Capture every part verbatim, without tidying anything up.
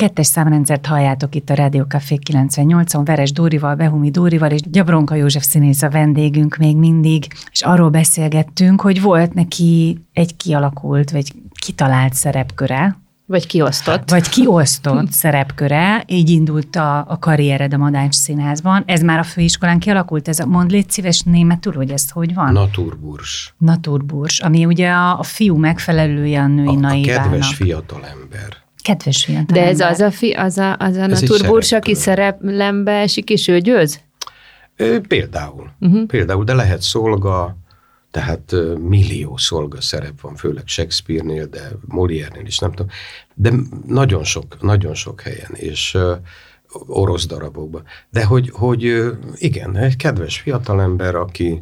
kettes számrendszert halljátok itt a Rádió Café kilencvennyolcon, Veres Dórival, Behumi Dórival, és Gyabronka József színész a vendégünk még mindig, és arról beszélgettünk, hogy volt neki egy kialakult, vagy kitalált szerepköre, Vagy kiosztott. Vagy kiosztott szerepköre, így indult a, a karriered a Madách Színházban. Ez már a főiskolán kialakult, ez a, mondd légy szíves németül, hogy ez hogy van? Naturburs. Naturburs, ami ugye a, a fiú megfelelője a női a, naivának. A kedves fiatalember. Kedves fiatalember. De ez az a, fi, az a, az a naturburs, aki szerelembe esik és ő győz? Ö, például. Uh-huh. Például, de lehet szolga, tehát uh, millió szolga szerep van, főleg Shakespeare-nél, de Molière-nél is, nem tudom. De nagyon sok, nagyon sok helyen, és uh, orosz darabokban. De hogy, hogy uh, igen, egy kedves fiatalember, aki,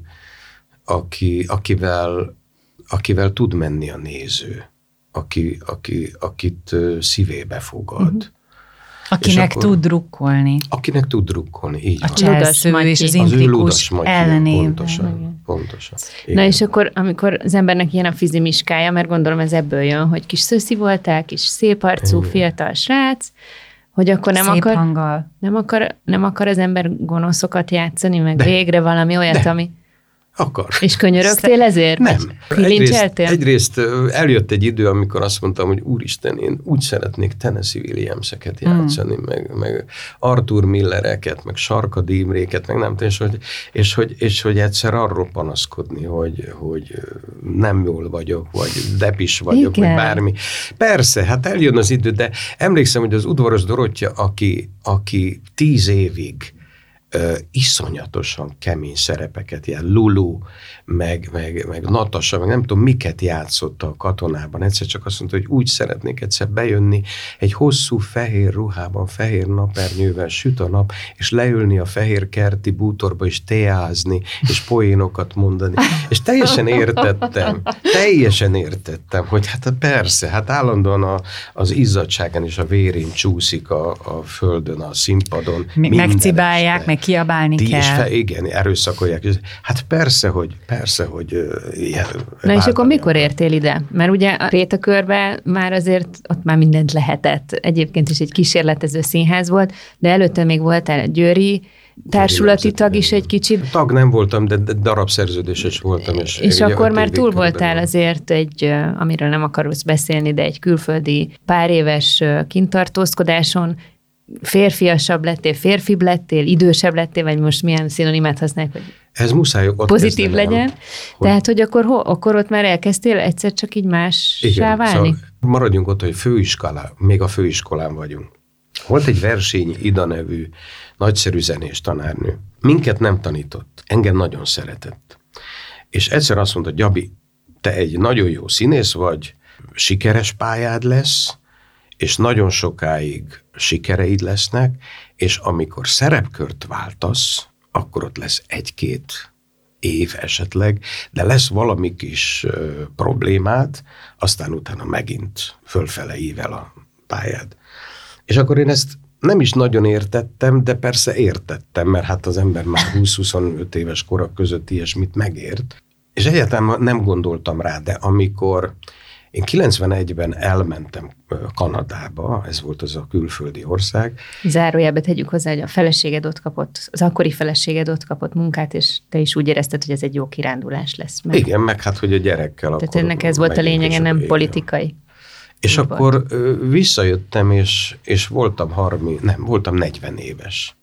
aki, akivel, akivel tud menni a néző, aki, aki, akit uh, szívébe fogad. Uh-huh. Akinek akkor, tud drukkolni. Akinek tud drukkolni, így a cselsző és az intrikus ellenében. Pontosan, pontosan. Na és akkor, amikor az embernek ilyen a fizimiskája, mert gondolom ez ebből jön, hogy kis szöszi voltál, kis szép arcú, igen, fiatal srác, hogy akkor nem szép akar, hanggal. Nem akar, nem akar az ember gonoszokat játszani, meg de, végre valami olyat, de. ami... Akar. És könyörögtél ezért? Nem. Egyrészt, egyrészt eljött egy idő, amikor azt mondtam, hogy úristen, én úgy szeretnék Tennessee Williamseket játszani, mm. meg, meg Arthur Millereket, meg Sarkadi Imréket, meg nem tudom, és hogy, és, hogy, és hogy egyszer arról panaszkodni, hogy, hogy nem jól vagyok, vagy depis vagyok, igen, vagy bármi. Persze, hát eljön az idő, de emlékszem, hogy az udvaros Dorottya, aki, aki tíz évig Uh, iszonyatosan kemény szerepeket jár, Lulu, meg, meg, meg Natasha, meg nem tudom, miket játszott a Katonában. Egyszer csak azt mondta, hogy úgy szeretnék egyszer bejönni egy hosszú fehér ruhában, fehér napernyővel, süt a nap, és leülni a fehér kerti bútorba, és teázni, és poénokat mondani. És teljesen értettem, teljesen értettem, hogy hát persze, hát állandóan a, az izzadságán és a vérén csúszik a, a földön, a színpadon. Megcibálják, meg kiabálni Ti kell. Is fe, igen, erőszakolják. Hát persze, hogy persze, hogy uh, ilyen. Na és akkor mikor értél ide? Mert ugye a Rétakörben már azért ott már mindent lehetett. Egyébként is egy kísérletező színház volt, de előtte még voltál a győri társulati tag is egy kicsit. Tag nem voltam, de darabszerződéses voltam. És, és akkor már túl voltál azért egy, amiről nem akarsz beszélni, de egy külföldi pár éves kintartózkodáson, férfiasabb lettél, férfibb lettél, idősebb lettél, vagy most milyen szinonimát használják, hogy ez muszáj ott pozitív kezdenem, legyen. Hogy... Tehát, hogy akkor, ho, akkor ott már elkezdtél egyszer csak így mássá válni? Szóval maradjunk ott, hogy főiskolán, még a főiskolán vagyunk. Volt egy Versényi Ida nevű nagyszerű zenés tanárnő. Minket nem tanított, engem nagyon szeretett. És egyszer azt mondta, Gyabi, te egy nagyon jó színész vagy, sikeres pályád lesz, és nagyon sokáig sikereid lesznek, és amikor szerepkört váltasz, akkor ott lesz egy-két év esetleg, de lesz valami kis uh, problémád, aztán utána megint fölfele ível a pályád. És akkor én ezt nem is nagyon értettem, de persze értettem, mert hát az ember már húsz-huszonöt éves korak között ilyesmit megért. És egyáltalán nem gondoltam rá, de amikor én kilencvenegyben elmentem Kanadába, ez volt az a külföldi ország. Zárójelbe tegyük hozzá, hogy a feleséged ott kapott, az akkori feleséged ott kapott munkát, és te is úgy érezted, hogy ez egy jó kirándulás lesz. Meg. Igen, meg hát, hogy a gyerekkel Tehát akkor... ennek ez volt a lényege, nem igen. politikai. És úgy akkor volt. Visszajöttem, és, és voltam harminc, nem, voltam negyven éves.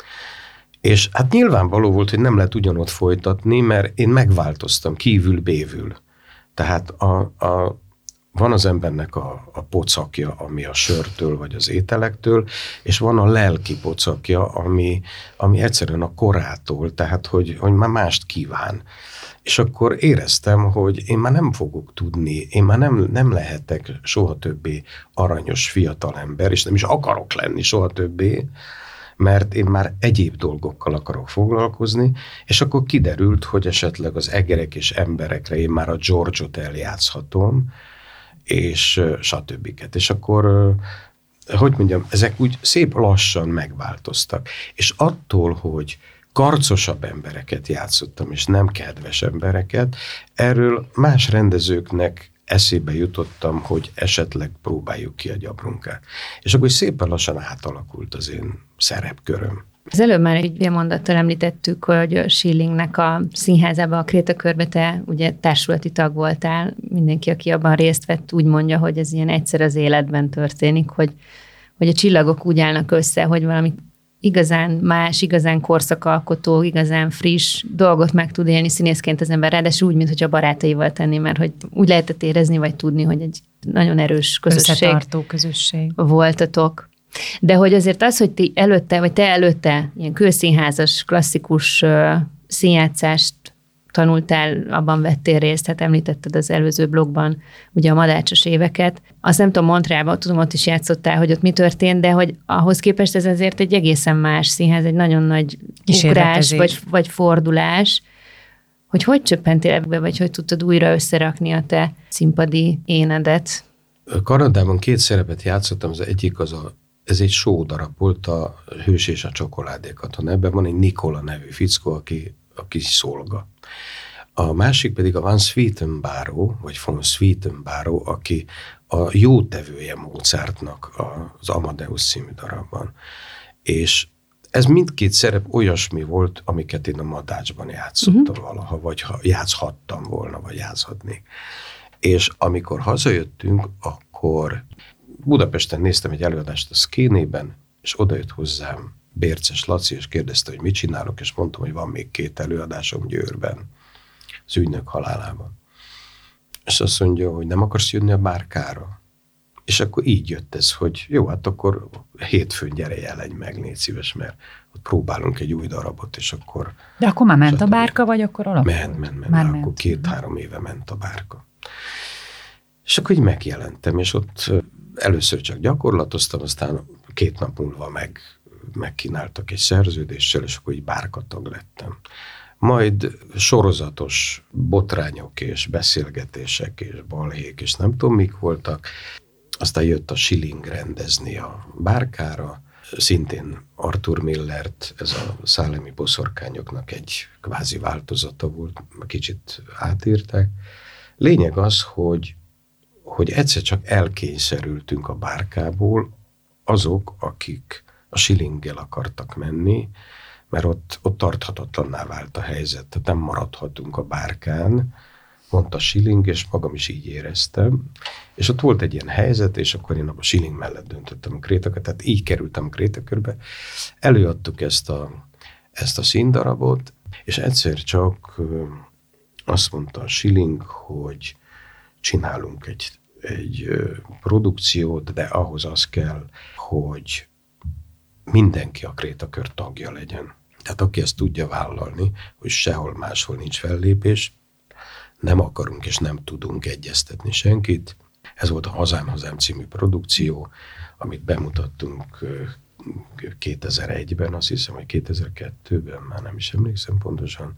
És hát nyilvánvaló volt, hogy nem lehet ugyanott folytatni, mert én megváltoztam kívül-bévül. Tehát a, a van az embernek a, a pocakja, ami a sörtől vagy az ételektől, és van a lelki pocakja, ami, ami egyszerűen a korától, tehát hogy, hogy már mást kíván. És akkor éreztem, hogy én már nem fogok tudni, én már nem, nem lehetek soha többé aranyos fiatalember, és nem is akarok lenni soha többé, mert én már egyéb dolgokkal akarok foglalkozni, és akkor kiderült, hogy esetleg az egerek és emberekre én már a George-ot eljátszhatom, és stb. És akkor, hogy mondjam, ezek úgy szép lassan megváltoztak. És attól, hogy karcosabb embereket játszottam, és nem kedves embereket, erről más rendezőknek eszébe jutottam, hogy esetleg próbáljuk ki a Gyabronkát. És akkor szépen lassan átalakult az én szerepköröm. Az előbb már egy mondattal említettük, hogy a Schillingnek a színházában, a Krétakörbe te ugye társulati tag voltál. Mindenki, aki abban részt vett, úgy mondja, hogy ez ilyen egyszer az életben történik, hogy, hogy a csillagok úgy állnak össze, hogy valami igazán más, igazán korszakalkotó, igazán friss dolgot meg tud élni színészként az ember, ráadásul úgy, mintha barátaival tenni, mert hogy úgy lehetett érezni, vagy tudni, hogy egy nagyon erős közösség. Összetartó közösség. Voltatok. De hogy azért az, hogy ti előtte, vagy te előtte ilyen külszínházas, klasszikus uh, színjátszást tanultál, abban vettél részt, hát említetted az előző blogban ugye a madácsos éveket. Azt nem tudom, Montrealban, tudom, ott is játszottál, hogy ott mi történt, de hogy ahhoz képest ez azért egy egészen más színház, egy nagyon nagy ugrás, vagy, vagy fordulás. Hogy hogy csöppentél ebbe, vagy hogy tudtad újra összerakni a te színpadi énedet? Kanadában két szerepet játszottam, az egyik az a ez egy show darab volt, a Hős és a csokoládékaton. Ebben van egy Nikola nevű fickó, aki, aki szolga. A másik pedig a Van Sweetenbaro, vagy von Sweetenbaro, aki a jótevője Mozartnak az Amadeus című darabban. És ez mindkét szerep olyasmi volt, amiket én a Madácsban játszottam uh-huh. valaha, vagy ha játszhattam volna, vagy játszhatnék. És amikor hazajöttünk, akkor Budapesten néztem egy előadást a Szkénében, és odajött hozzám Bérces Laci, és kérdezte, hogy mit csinálok, és mondtam, hogy van még két előadásom Győrben, az ügynök halálában. És azt mondja, hogy nem akarsz jönni a Bárkára? És akkor így jött ez, hogy jó, hát akkor hétfőn gyere, jelenj meg, légy szíves, mert ott próbálunk egy új darabot, és akkor... De akkor már ment a Bárka, vagy akkor alakult? Ment, ment, ment. Már akkor ment. két-három éve ment a Bárka. És akkor így megjelentem, és ott először csak gyakorlatoztam, aztán két nap múlva meg, megkínáltak egy szerződéssel, és akkor így bárkatag lettem. Majd sorozatos botrányok és beszélgetések és balhék, és nem tudom mik voltak. Aztán jött a Schilling rendezni a Bárkára, szintén Arthur Millert, ez a szálemi boszorkányoknak egy kvázi változata volt, kicsit átírták. Lényeg az, hogy hogy egyszer csak elkényszerültünk a Bárkából azok, akik a Schillinggel akartak menni, mert ott, ott tarthatatlanná vált a helyzet, tehát nem maradhatunk a Bárkán, mondta Schilling, és magam is így éreztem. És ott volt egy ilyen helyzet, és akkor én a Schilling mellett döntöttem a Krétakört, tehát így kerültem a Krétakörbe. Előadtuk ezt a, ezt a színdarabot, és egyszer csak azt mondta a Schilling, hogy csinálunk egy, egy produkciót, de ahhoz az kell, hogy mindenki a Krétakör tagja legyen. Tehát aki ezt tudja vállalni, hogy sehol máshol nincs fellépés, nem akarunk és nem tudunk egyeztetni senkit. Ez volt a Hazám, Hazám című produkció, amit bemutattunk kétezer-egyben, azt hiszem, hogy kétezer-kettőben, már nem is emlékszem pontosan,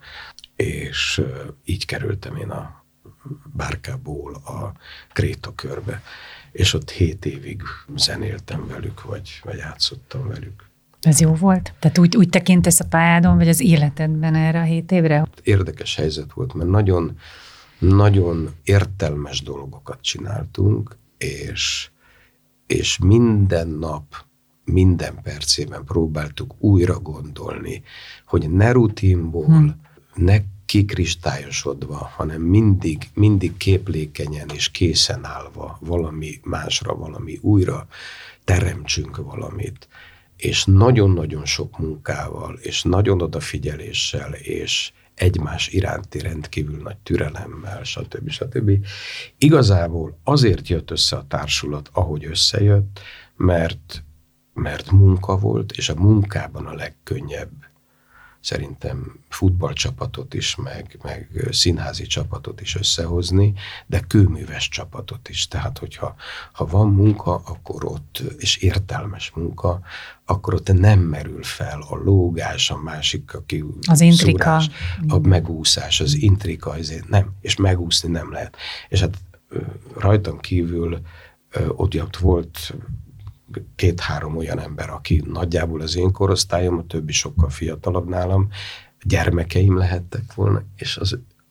és így kerültem én a Bárkából a Krétakörbe, és ott hét évig zenéltem velük, vagy, vagy játszottam velük. Ez jó volt? Tehát úgy, úgy tekintesz a pályádon, vagy az életedben erre a hét évre? Érdekes helyzet volt, mert nagyon, nagyon értelmes dolgokat csináltunk, és, és minden nap, minden percében próbáltuk újra gondolni, hogy ne rutinból, hmm. ne kikristályosodva, hanem mindig, mindig képlékenyen és készen állva valami másra, valami újra teremtsünk valamit. És nagyon-nagyon sok munkával, és nagyon odafigyeléssel, és egymás iránti rendkívül nagy türelemmel, stb. stb. Igazából azért jött össze a társulat, ahogy összejött, mert, mert munka volt, és a munkában a legkönnyebb szerintem futballcsapatot is, meg, meg színházi csapatot is összehozni, de kőműves csapatot is. Tehát, hogyha ha van munka, akkor ott, és értelmes munka, akkor ott nem merül fel a lógás, a másik, aki az intrika. Szúrás, a megúszás, az intrika, ezért nem, és megúszni nem lehet. És hát rajtam kívül ott volt két-három olyan ember, aki nagyjából az én korosztályom, a többi sokkal fiatalabb nálam, gyermekeim lehettek volna, és az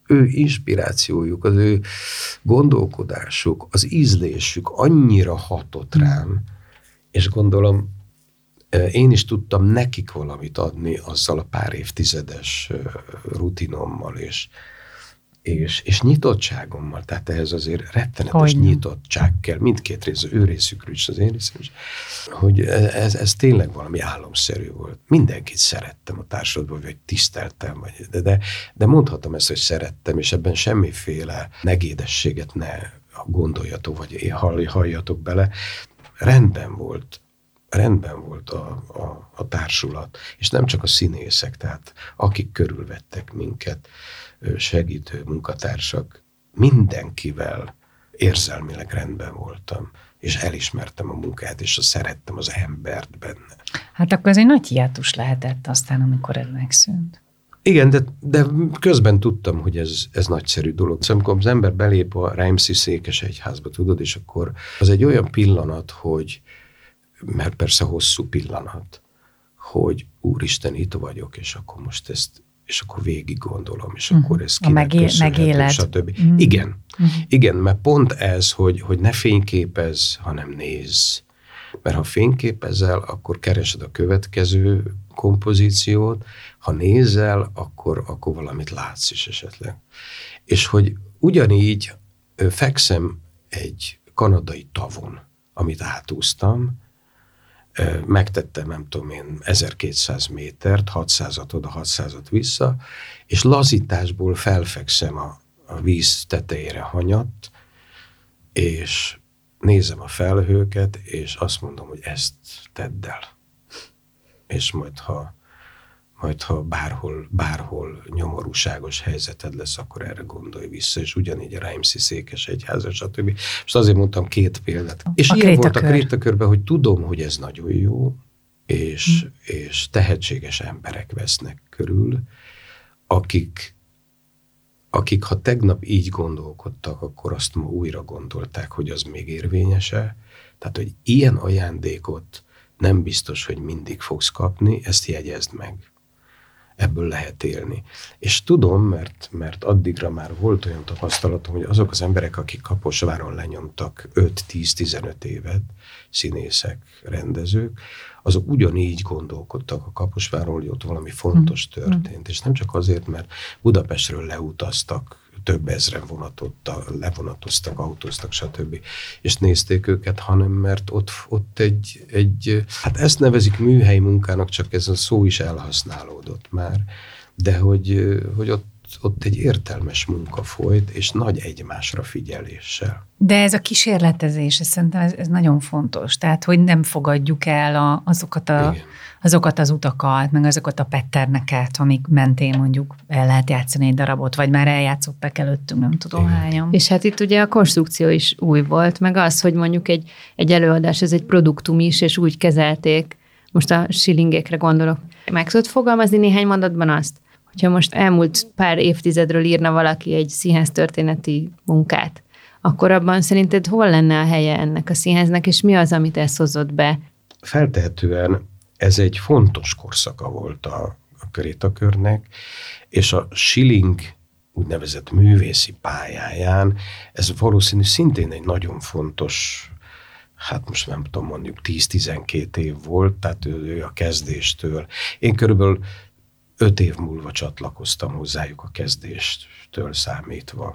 ő inspirációjuk, az ő gondolkodásuk, az ízlésük annyira hatott rám, és gondolom, én is tudtam nekik valamit adni azzal a pár évtizedes rutinommal, és, és, és nyitottságommal. Tehát ehhez azért rettenetes Hogyne. nyitottság kell, mindkét rész, az ő részükről is, az én részem is, hogy ez, ez tényleg valami álomszerű volt. Mindenkit szerettem a társadalomban, vagy tiszteltem, vagy, de, de, de mondhatom ezt, hogy szerettem, és ebben semmiféle negédességet ne gondoljatok, vagy halljatok bele. Rendben volt. Rendben volt a, a, a társulat, és nem csak a színészek, tehát akik körülvettek minket, segítő munkatársak, mindenkivel érzelmileg rendben voltam, és elismertem a munkát, és szerettem az embert benne. Hát akkor ez egy nagy hiátus lehetett aztán, amikor ez megszűnt. Igen, de, de közben tudtam, hogy ez, ez nagyszerű dolog. Szóval, amikor az ember belép a Reims-i Székesegyházba, tudod, és akkor az egy olyan pillanat, hogy mert persze hosszú pillanat, hogy úristen, itt vagyok, és akkor most ezt, és akkor végig gondolom, és uh-huh. akkor ez kinek köszönhető, stb. Uh-huh. Igen, uh-huh. igen, mert pont ez, hogy, hogy ne fényképezz, hanem nézz. Mert ha fényképezel, akkor keresed a következő kompozíciót, ha nézel, akkor, akkor valamit látsz is esetleg. És hogy ugyanígy fekszem egy kanadai tavon, amit átúztam, megtettem, nem tudom én, ezerkétszáz métert, hatszázat oda, hatszázat vissza, és lazításból felfekszem a, a víz tetejére hanyatt, és nézem a felhőket, és azt mondom, hogy ezt tedd el. És majd, ha, majd, ha bárhol, bárhol nyomorúságos helyzeted lesz, akkor erre gondolj vissza, és ugyanígy a Reims-i Székesegyháza, stb. Most azért mondtam két példát. És a ilyen volt a Krétakörben, hogy tudom, hogy ez nagyon jó, és, hmm. és tehetséges emberek vesznek körül, akik, akik ha tegnap így gondolkodtak, akkor azt ma újra gondolták, hogy az még érvényes-e. Tehát, hogy ilyen ajándékot nem biztos, hogy mindig fogsz kapni, ezt jegyezd meg. Ebből lehet élni. És tudom, mert, mert addigra már volt olyan tapasztalatom, hogy azok az emberek, akik Kaposváron lenyomtak öt-tíz-tizenöt évet, színészek, rendezők, azok ugyanígy gondolkodtak a Kaposváron, hogy ott valami fontos történt. És nem csak azért, mert Budapestről leutaztak, több ezren levonatoztak, autóztak, stb. És nézték őket, hanem mert ott, ott egy, egy, hát ezt nevezik műhelyi munkának, csak ez a szó is elhasználódott már, de hogy, hogy ott, ott egy értelmes munka folyt, és nagy egymásra figyeléssel. De ez a kísérletezés, ez szerintem ez, ez nagyon fontos, tehát hogy nem fogadjuk el a, azokat a... Igen. azokat az utakat, meg azokat a patterneket, amik mentén mondjuk el lehet játszani egy darabot, vagy már eljátszottak előttünk, nem tudom Igen. hányan. És hát itt ugye a konstrukció is új volt, meg az, hogy mondjuk egy, egy előadás, ez egy produktum is, és úgy kezelték, most a shillingekre gondolok. Meg tudod fogalmazni néhány mondatban azt, hogyha most elmúlt pár évtizedről írna valaki egy színház történeti munkát, akkor abban szerinted hol lenne a helye ennek a színháznak, és mi az, amit ez hozott be? Feltehetően ez egy fontos korszaka volt a, a Krétakörnek, és a Schilling úgynevezett művészi pályáján ez valószínű szintén egy nagyon fontos, hát most nem tudom, mondjuk tíz-tizenkét év volt, tehát ő, ő a kezdéstől. Én körülbelül öt év múlva csatlakoztam hozzájuk a kezdéstől számítva.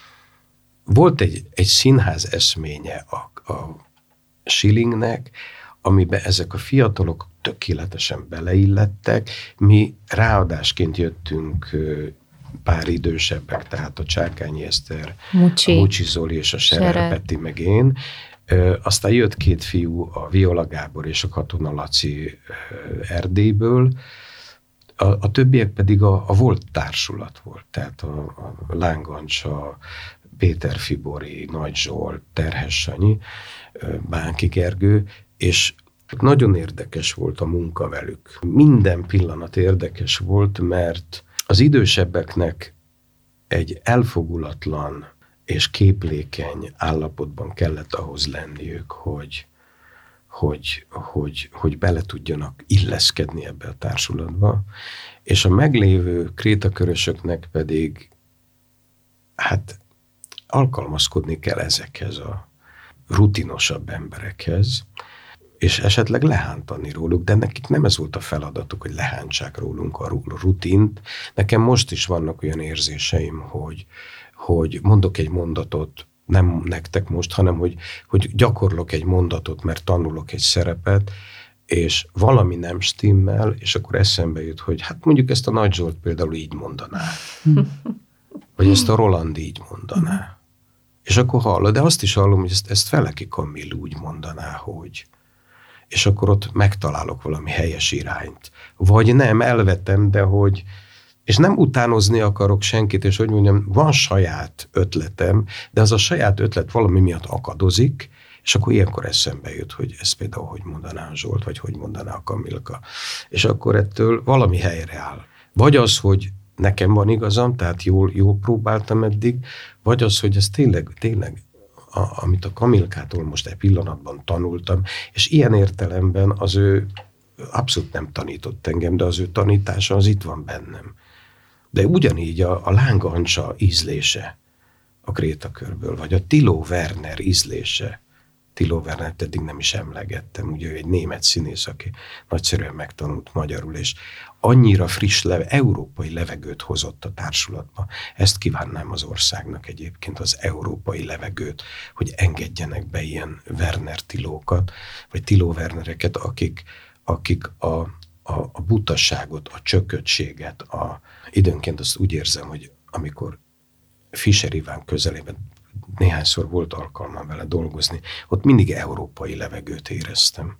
Volt egy, egy színház eszménye a, a Schillingnek, amiben ezek a fiatalok tökéletesen beleillettek. Mi ráadásként jöttünk pár idősebbek, tehát a Csárkányi Eszter, Mucsi. a Mucsi Zoli és a Serer Peti meg én. Aztán jött két fiú, a Viola Gábor és a Katona Laci Erdélyből, a, a többiek pedig a, a volt társulat volt, tehát a, a Lángancs, a Péter Fibori, Nagy Zsolt, Terhes Sanyi, Bánki Gergő, és nagyon érdekes volt a munka velük. Minden pillanat érdekes volt, mert az idősebbeknek egy elfogulatlan és képlékeny állapotban kellett ahhoz lenniük, hogy, hogy, hogy, hogy bele tudjanak illeszkedni ebbe a társulatba, és a meglévő krétakörösöknek pedig hát alkalmazkodni kell ezekhez a rutinosabb emberekhez, és esetleg lehántani róluk, de nekik nem ez volt a feladatuk, hogy lehántsák rólunk a rutint. Nekem most is vannak olyan érzéseim, hogy, hogy mondok egy mondatot, nem nektek most, hanem hogy, hogy gyakorlok egy mondatot, mert tanulok egy szerepet, és valami nem stimmel, és akkor eszembe jut, hogy hát mondjuk ezt a Nagy Zsolt például így mondaná. Vagy ezt a Roland így mondaná. És akkor hallod, de azt is hallom, hogy ezt, ezt Feleki Kamil úgy mondaná, hogy... És akkor ott megtalálok valami helyes irányt. Vagy nem, elvetem, de hogy... És nem utánozni akarok senkit, és hogy mondjam, van saját ötletem, de az a saját ötlet valami miatt akadozik, és akkor ilyenkor eszembe jut, hogy ezt például hogy mondaná a Zsolt, vagy hogy mondaná a Kamilka. És akkor ettől valami helyre áll. Vagy az, hogy nekem van igazam, tehát jól, jól próbáltam eddig, vagy az, hogy ez tényleg, tényleg a, amit a Kamilkától most egy pillanatban tanultam, és ilyen értelemben az ő abszolút nem tanított engem, de az ő tanítása az itt van bennem. De ugyanígy a, a Láng Ancsa ízlése a Krétakörből, vagy a Thilo Werner ízlése. Thilo Wernert eddig nem is emlegettem, ugye ő egy német színész, aki nagyszerűen megtanult magyarul, és annyira friss, leve, európai levegőt hozott a társulatba. Ezt kívánnám az országnak egyébként, az európai levegőt, hogy engedjenek be ilyen Werner Thilókat, vagy Thilo Wernereket, akik, akik a, a, a butasságot, a csököttséget, a, időnként azt úgy érzem, hogy amikor Fischer Iván közelében néhányszor volt alkalmam vele dolgozni, ott mindig európai levegőt éreztem.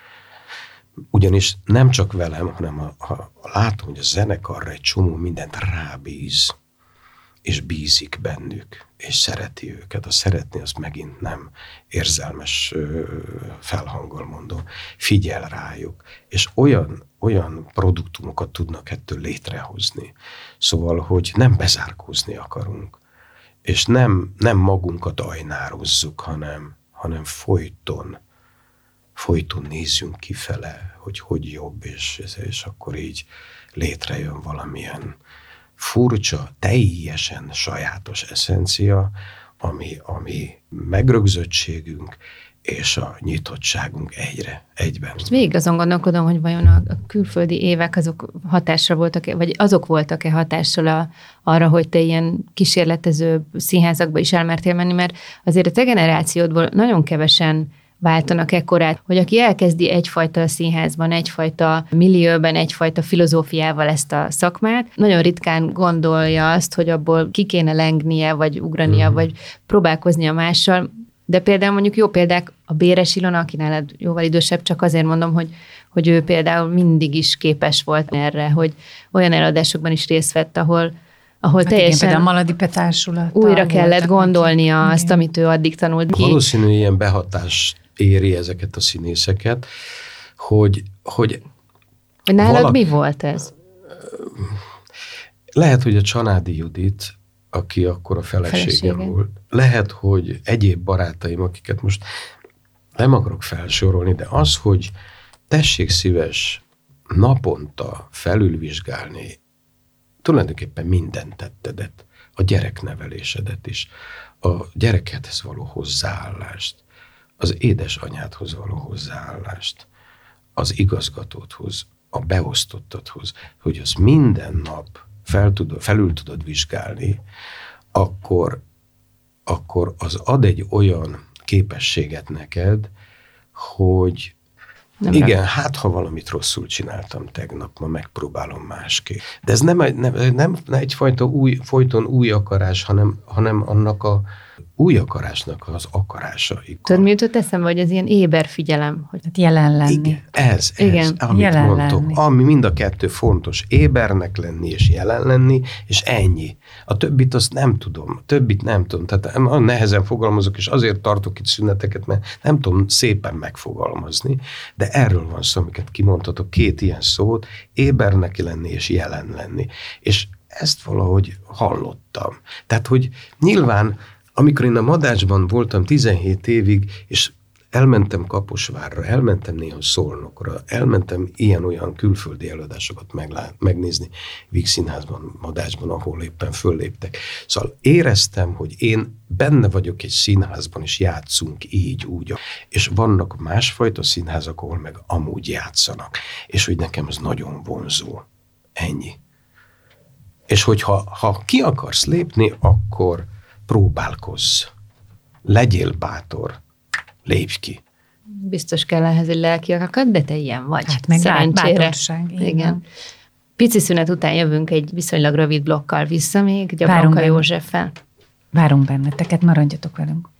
Ugyanis nem csak velem, hanem a, a, a látom, hogy a zenekarra egy csomó mindent rábíz, és bízik bennük, és szereti őket. A szeretni az megint nem érzelmes ö, felhanggal mondom, figyel rájuk, és olyan, olyan produktumokat tudnak ettől létrehozni. Szóval, hogy nem bezárkózni akarunk, és nem, nem magunkat ajnározzuk, hanem, hanem folyton, folyton nézzünk kifele, hogy hogy jobb, és, és akkor így létrejön valamilyen furcsa, teljesen sajátos eszencia, ami, ami megrögzöttségünk és a nyitottságunk egyre, egyben. Most végig azon gondolkodom, hogy vajon a külföldi évek azok hatásra voltak-e, vagy azok voltak-e hatással a, arra, hogy te ilyen kísérletező színházakba is elmertél menni, mert azért a te generációdból nagyon kevesen váltanak ekkorát, hogy aki elkezdi egyfajta színházban, egyfajta millióben, egyfajta filozófiával ezt a szakmát, nagyon ritkán gondolja azt, hogy abból ki kéne lengnie, vagy ugrania, mm. vagy próbálkoznia mással. De például mondjuk jó példák, a Béres Ilona, aki nálad jóval idősebb, csak azért mondom, hogy, hogy ő például mindig is képes volt erre, hogy olyan előadásokban is részt vett, ahol, ahol hát teljesen igen, a Maladipe Társulattal újra kellett gondolnia neki. Azt, amit ő addig tanult ki. Valószínű ilyen behatás éri ezeket a színészeket, hogy, hogy nálad valaki, mi volt ez? Lehet, hogy a Csanádi Judit, aki akkor a feleségem Felesége. volt. Lehet, hogy egyéb barátaim, akiket most nem akarok felsorolni, de az, hogy tessék szíves naponta felülvizsgálni tulajdonképpen minden tettedet, a gyereknevelésedet is, a gyerekedhez való hozzáállást, az édesanyádhoz való hozzáállást, az igazgatódhoz, a beosztottadhoz, hogy az minden nap fel tudod, felül tudod vizsgálni, akkor, akkor az ad egy olyan képességet neked, hogy nem igen, rá. hát ha valamit rosszul csináltam tegnap, ma megpróbálom másképp. De ez nem, nem, nem egyfajta új, folyton új akarás, hanem, hanem annak a új akarásnak az akarása. Tudod, mi jutott eszembe, hogy ez ilyen éber figyelem, hogy hát jelen lenni. Igen, ez, ez, igen, amit jelen mondtok, lenni. ami mind a kettő fontos, ébernek lenni és jelen lenni, és ennyi. A többit azt nem tudom, a többit nem tudom, tehát nehezen fogalmazok, és azért tartok itt szüneteket, mert nem tudom szépen megfogalmazni, de erről van szó, amiket kimondhatok, két ilyen szót, ébernek lenni és jelen lenni. És ezt valahogy hallottam. Tehát, hogy nyilván amikor én a Madácsban voltam tizenhét évig, és elmentem Kaposvárra, elmentem néha Szolnokra, elmentem ilyen-olyan külföldi előadásokat meglá- megnézni Víg Színházban, Madácsban, ahol éppen fölléptek. Szóval éreztem, hogy én benne vagyok egy színházban, és játszunk így, úgy. És vannak másfajta színházak, ahol meg amúgy játszanak. És hogy nekem ez nagyon vonzó. Ennyi. És hogyha ha ki akarsz lépni, akkor próbálkozz. Legyél bátor. Lépj ki. Biztos kell ehhez egy lelki akarat, de te ilyen vagy. Hát meg szerencsére. bátorság. Igen. Pici szünet után jövünk egy viszonylag rövid blokkal vissza még, Várunk Gyabronka benne. Józseffel. Várunk benneteket, maradjatok velünk.